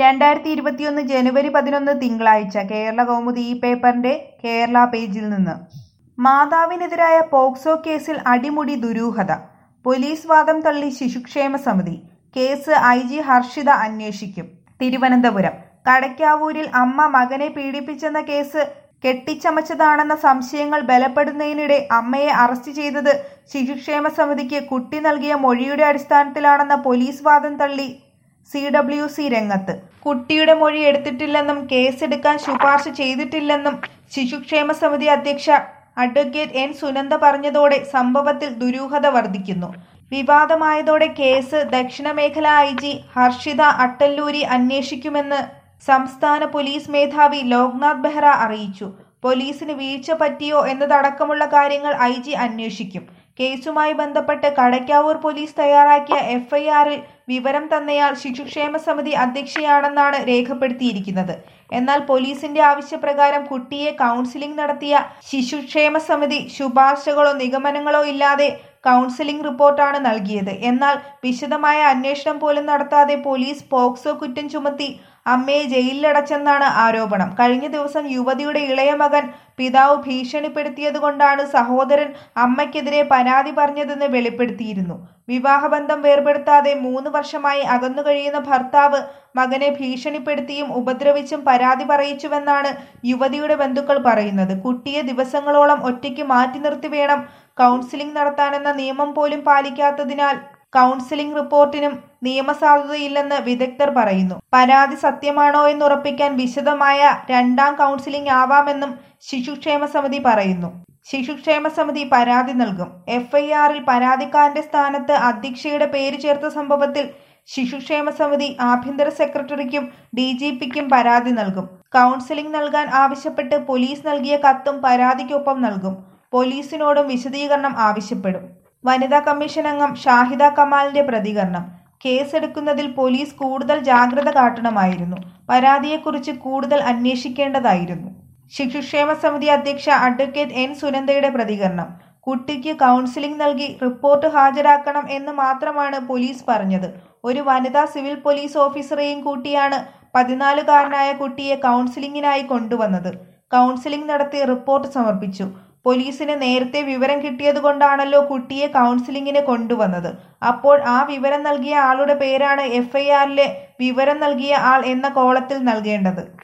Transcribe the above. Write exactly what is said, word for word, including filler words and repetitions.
രണ്ടായിരത്തി ഇരുപത്തിയൊന്ന് ജനുവരി പതിനൊന്ന് തിങ്കളാഴ്ച കേരള കൗമുദി ഈ പേപ്പറിന്റെ കേരള പേജിൽ നിന്ന് മാതാവിനെതിരായ പോക്സോ കേസിൽ അടിമുടി ദുരൂഹത. പോലീസ് വാദം തള്ളി ശിശുക്ഷേമ സമിതി. കേസ് ഐ ജി ഹർഷിത അന്വേഷിക്കും. തിരുവനന്തപുരം കടയ്ക്കാവൂരിൽ അമ്മ മകനെ പീഡിപ്പിച്ചെന്ന കേസ് കെട്ടിച്ചമച്ചതാണെന്ന സംശയങ്ങൾ ബലപ്പെടുന്നതിനിടെ അമ്മയെ അറസ്റ്റ് ചെയ്തത് ശിശുക്ഷേമ സമിതിക്ക് കുട്ടി നൽകിയ മൊഴിയുടെ അടിസ്ഥാനത്തിലാണെന്ന പോലീസ് വാദം തള്ളി സി ഡബ്ല്യു സി രംഗത്ത്. കുട്ടിയുടെ മൊഴി എടുത്തിട്ടില്ലെന്നും കേസെടുക്കാൻ ശുപാർശ ചെയ്തിട്ടില്ലെന്നും ശിശുക്ഷേമ സമിതി അധ്യക്ഷ അഡ്വക്കേറ്റ് എൻ സുനന്ദ പറഞ്ഞതോടെ സംഭവത്തിൽ ദുരൂഹത വർദ്ധിക്കുന്നു. വിവാദമായതോടെ കേസ് ദക്ഷിണമേഖല ഐ ജി ഹർഷിത അട്ടല്ലൂരി അന്വേഷിക്കുമെന്ന് സംസ്ഥാന പോലീസ് മേധാവി ലോക്നാഥ് ബെഹ്റ അറിയിച്ചു. പോലീസിന് വീഴ്ച പറ്റിയോ എന്നതടക്കമുള്ള കാര്യങ്ങൾ ഐ ജി അന്വേഷിക്കും. കേസുമായി ബന്ധപ്പെട്ട് കടയ്ക്കാവൂർ പോലീസ് തയ്യാറാക്കിയ എഫ് ഐ ആറിൽ വിവരം തന്നയാൾ ശിശുക്ഷേമ സമിതി അധ്യക്ഷയാണെന്നാണ് രേഖപ്പെടുത്തിയിരിക്കുന്നത്. എന്നാൽ പോലീസിന്റെ ആവശ്യപ്രകാരം കുട്ടിയെ കൗൺസിലിംഗ് നടത്തിയ ശിശുക്ഷേമ സമിതി ശുപാർശകളോ നിഗമനങ്ങളോ ഇല്ലാതെ കൗൺസിലിംഗ് റിപ്പോർട്ടാണ് നൽകിയത്. എന്നാൽ വിശദമായ അന്വേഷണം പോലും നടത്താതെ പോലീസ് പോക്സോ കുറ്റം ചുമത്തി അമ്മയെ ജയിലിലടച്ചെന്നാണ് ആരോപണം. കഴിഞ്ഞ ദിവസം യുവതിയുടെ ഇളയ മകൻ പിതാവ് ഭീഷണിപ്പെടുത്തിയതുകൊണ്ടാണ് സഹോദരൻ അമ്മയ്ക്കെതിരെ പരാതി പറഞ്ഞതെന്ന് വെളിപ്പെടുത്തിയിരുന്നു. വിവാഹബന്ധം വേർപെടുത്താതെ മൂന്ന് വർഷമായി അകന്നു കഴിയുന്ന ഭർത്താവ് മകനെ ഭീഷണിപ്പെടുത്തിയും ഉപദ്രവിച്ചും പരാതി പറയിച്ചുവെന്നാണ് യുവതിയുടെ ബന്ധുക്കൾ പറയുന്നത്. കുട്ടിയെ ദിവസങ്ങളോളം ഒറ്റയ്ക്ക് മാറ്റി നിർത്തി വേണം കൗൺസിലിംഗ് നടത്താനെന്ന നിയമം പോലും പാലിക്കാത്തതിനാൽ കൗൺസിലിംഗ് റിപ്പോർട്ടിനും നിയമസാധുതയില്ലെന്ന് വിദഗ്ധർ പറയുന്നു. പരാതി സത്യമാണോ എന്നുറപ്പിക്കാൻ വിശദമായ രണ്ടാം കൗൺസിലിംഗ് ആവാമെന്നും ശിശുക്ഷേമ സമിതി പറയുന്നു. ശിശുക്ഷേമ സമിതി പരാതി നൽകും. എഫ് ഐ ആറിൽ പരാതിക്കാരന്റെ സ്ഥാനത്ത് അധ്യക്ഷയുടെ പേര് ചേർത്ത സംഭവത്തിൽ ശിശുക്ഷേമ സമിതി ആഭ്യന്തര സെക്രട്ടറിക്കും ഡി ജി പിക്കും പരാതി നൽകും. കൗൺസിലിംഗ് നൽകാൻ ആവശ്യപ്പെട്ട് പോലീസ് നൽകിയ കത്തും പരാതിക്കൊപ്പം നൽകും. പോലീസിനോടും വിശദീകരണം ആവശ്യപ്പെടും. വനിതാ കമ്മീഷൻ അംഗം ഷാഹിദ കമാലിന്റെ പ്രതികരണം. കേസെടുക്കുന്നതിൽ പോലീസ് കൂടുതൽ ജാഗ്രത കാട്ടണമായിരുന്നു. പരാതിയെക്കുറിച്ച് കൂടുതൽ അന്വേഷിക്കേണ്ടതായിരുന്നു. ശിശുക്ഷേമ സമിതി അധ്യക്ഷ അഡ്വക്കേറ്റ് എൻ സുനന്ദയുടെ പ്രതികരണം. കുട്ടിക്ക് കൗൺസിലിംഗ് നൽകി റിപ്പോർട്ട് ഹാജരാക്കണം എന്ന് മാത്രമാണ് പോലീസ് പറഞ്ഞത്. ഒരു വനിതാ സിവിൽ പോലീസ് ഓഫീസറെയും കൂട്ടിയാണ് പതിനാലുകാരനായ കുട്ടിയെ കൗൺസിലിംഗിനായി കൊണ്ടുവന്നത്. കൗൺസിലിംഗ് നടത്തി റിപ്പോർട്ട് സമർപ്പിച്ചു. പോലീസിന് നേരത്തെ വിവരം കിട്ടിയതുകൊണ്ടാണല്ലോ കുട്ടിയെ കൗൺസിലിംഗിന് കൊണ്ടുവന്നത്. അപ്പോൾ ആ വിവരം നൽകിയ ആളുടെ പേരാണ് എഫ് ഐ ആറിലെ വിവരം നൽകിയ ആൾ എന്ന കോളത്തിൽ നൽകേണ്ടത്.